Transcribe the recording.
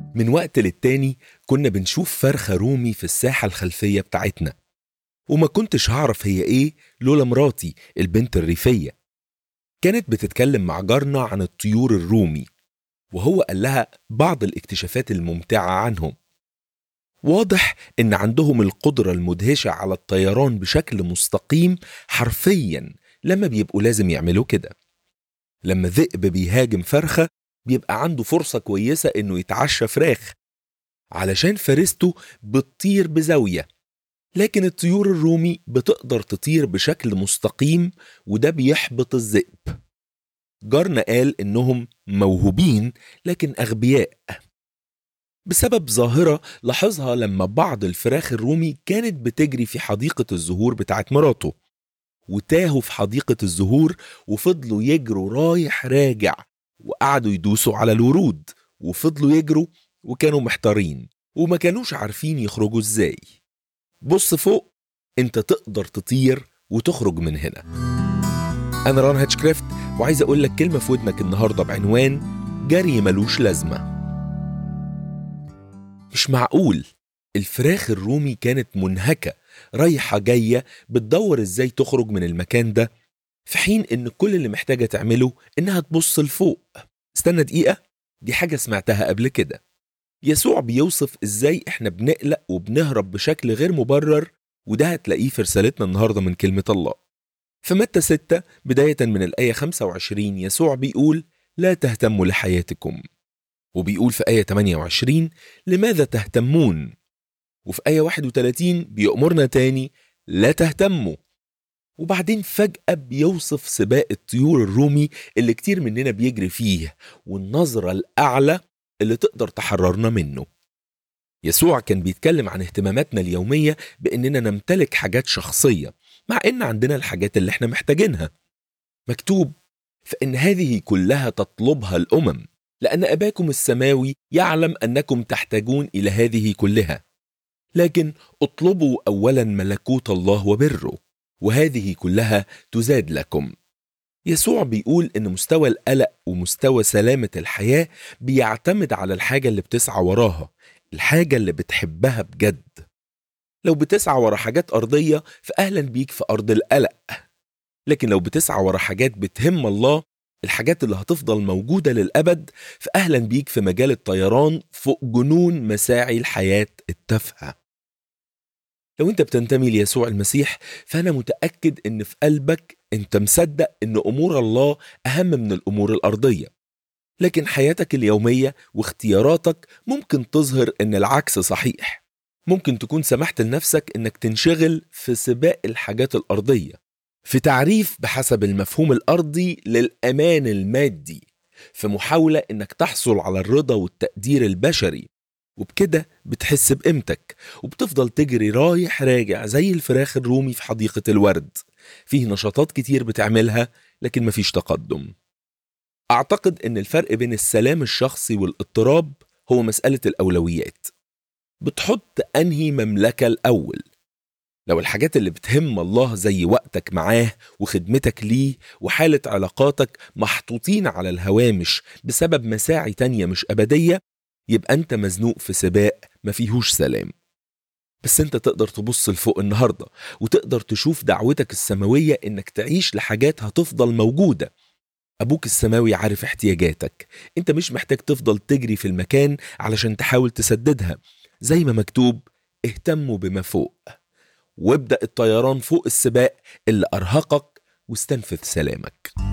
من وقت للتاني كنا بنشوف فرخة رومي في الساحة الخلفية بتاعتنا، وما كنتش هعرف هي ايه لولا مراتي البنت الريفية. كانت بتتكلم مع جارنا عن الطيور الرومي، وهو قال لها بعض الاكتشافات الممتعة عنهم. واضح ان عندهم القدرة المدهشة على الطيران بشكل مستقيم حرفيا لما بيبقوا لازم يعملوا كده. لما ذئب بيهاجم فرخة بيبقى عنده فرصة كويسة انه يتعشى فراخ علشان فريسته بتطير بزاوية، لكن الطيور الرومي بتقدر تطير بشكل مستقيم وده بيحبط الذئب. جارنا قال إنهم موهوبين لكن أغبياء بسبب ظاهرة لاحظها لما بعض الفراخ الرومي كانت بتجري في حديقة الزهور بتاعت مراته، وتاهوا في حديقة الزهور وفضلوا يجروا رايح راجع، وقعدوا يدوسوا على الورود وفضلوا يجروا، وكانوا محتارين وما كانوش عارفين يخرجوا ازاي. بص فوق، انت تقدر تطير وتخرج من هنا. انا ران هاتشكرافت، وعايز اقول لك كلمة في ودنك النهاردة بعنوان جري ملوش لازمة. مش معقول الفراخ الرومي كانت منهكة رايحة جاية بتدور ازاي تخرج من المكان ده، في حين ان كل اللي محتاجة تعمله انها تبص لفوق. استنى دقيقة، دي حاجة سمعتها قبل كده. يسوع بيوصف ازاي احنا بنقلق وبنهرب بشكل غير مبرر، وده هتلاقيه في رسالتنا النهاردة من كلمة الله. في متى 6 بداية من الآية 25 يسوع بيقول لا تهتموا لحياتكم، وبيقول في آية 28 لماذا تهتمون، وفي آية 31 بيأمرنا تاني لا تهتموا، وبعدين فجأة بيوصف سباق الطيور الرومي اللي كتير مننا بيجري فيه والنظرة الأعلى اللي تقدر تحررنا منه. يسوع كان بيتكلم عن اهتماماتنا اليومية بأننا نمتلك حاجات شخصية، مع أن عندنا الحاجات اللي احنا محتاجينها. مكتوب فإن هذه كلها تطلبها الأمم، لأن أباكم السماوي يعلم أنكم تحتاجون إلى هذه كلها، لكن اطلبوا أولا ملكوت الله وبره، وهذه كلها تزاد لكم. يسوع بيقول إن مستوى القلق ومستوى سلامة الحياة بيعتمد على الحاجة اللي بتسعى وراها، الحاجة اللي بتحبها بجد. لو بتسعى ورا حاجات أرضية فأهلا بيك في أرض القلق، لكن لو بتسعى ورا حاجات بتهم الله، الحاجات اللي هتفضل موجودة للأبد، فأهلا بيك في مجال الطيران فوق جنون مساعي الحياة التافهة. لو انت بتنتمي ليسوع المسيح فأنا متأكد ان في قلبك انت مصدق ان أمور الله أهم من الأمور الأرضية، لكن حياتك اليومية واختياراتك ممكن تظهر ان العكس صحيح. ممكن تكون سمحت لنفسك انك تنشغل في سباق الحاجات الأرضية، في تعريف بحسب المفهوم الأرضي للأمان المادي، في محاولة انك تحصل على الرضا والتقدير البشري، وبكده بتحس بقيمتك وبتفضل تجري رايح راجع زي الفراخ الرومي في حديقة الورد. فيه نشاطات كتير بتعملها لكن مفيش تقدم. أعتقد أن الفرق بين السلام الشخصي والاضطراب هو مسألة الأولويات. بتحط أنهي مملكة الأول؟ لو الحاجات اللي بتهم الله زي وقتك معاه وخدمتك ليه وحالة علاقاتك محطوطين على الهوامش بسبب مساعي تانية مش أبدية، يبقى أنت مزنوق في سباق ما فيهوش سلام. بس أنت تقدر تبص لفوق النهاردة وتقدر تشوف دعوتك السماوية إنك تعيش لحاجات هتفضل موجودة. أبوك السماوي عارف احتياجاتك، أنت مش محتاج تفضل تجري في المكان علشان تحاول تسددها. زي ما مكتوب اهتموا بما فوق، وابدأ الطيران فوق السباق اللي أرهقك واستنفذ سلامك.